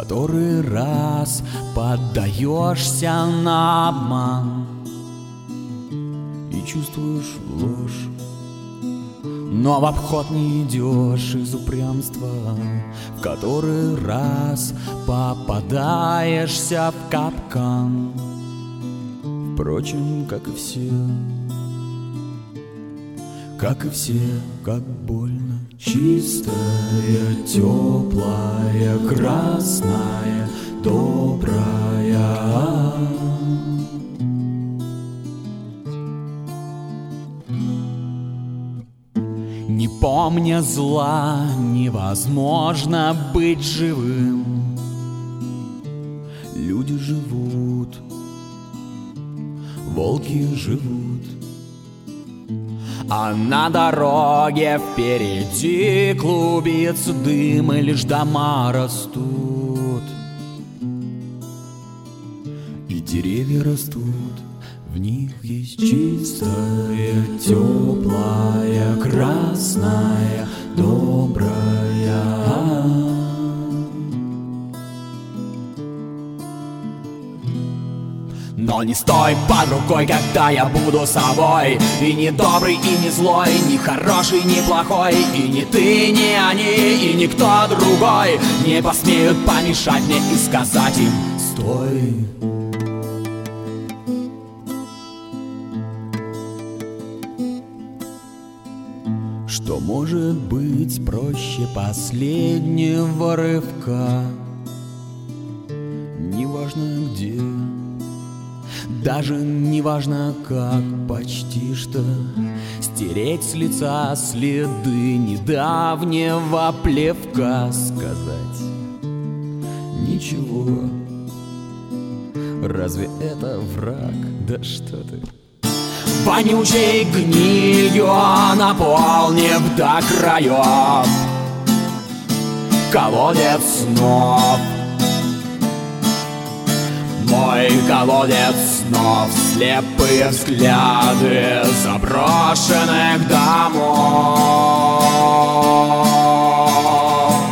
который раз поддаешься на обман и чувствуешь ложь, но в обход не идешь из упрямства, в который раз попадаешься в капкан. Впрочем, как и все, как больно. Чистая, теплая, красная, добрая. Не помня зла, невозможно быть живым. Люди живут, волки живут, а на дороге впереди клубится дым, и лишь дома растут, и деревья растут. В них есть чистая, теплая, красная, добрая. Но не стой под рукой, когда я буду собой. И не добрый, и не злой, не хороший, не плохой. И не ты, не они, и никто другой не посмеют помешать мне и сказать им: стой. Что может быть проще последнего рывка? Неважно где, даже неважно как, почти что стереть с лица следы недавнего плевка. Сказать ничего, разве это враг? Да что ты! Вонючей гнилью наполнив до краев колодец снов. Мой колодец снов, слепые взгляды заброшенных домов.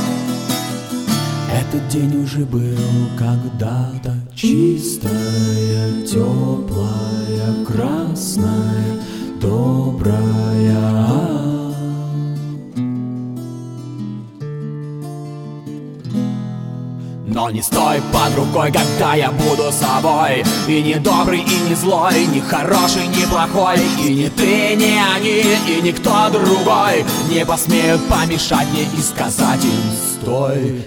Этот день уже был когда-то. Чистая, теплая, красная, добрая. Но не стой под рукой, когда я буду собой. И не добрый, и не злой, не хороший, не плохой. И не ты, не они, и никто другой не посмеют помешать мне и сказать им: стой.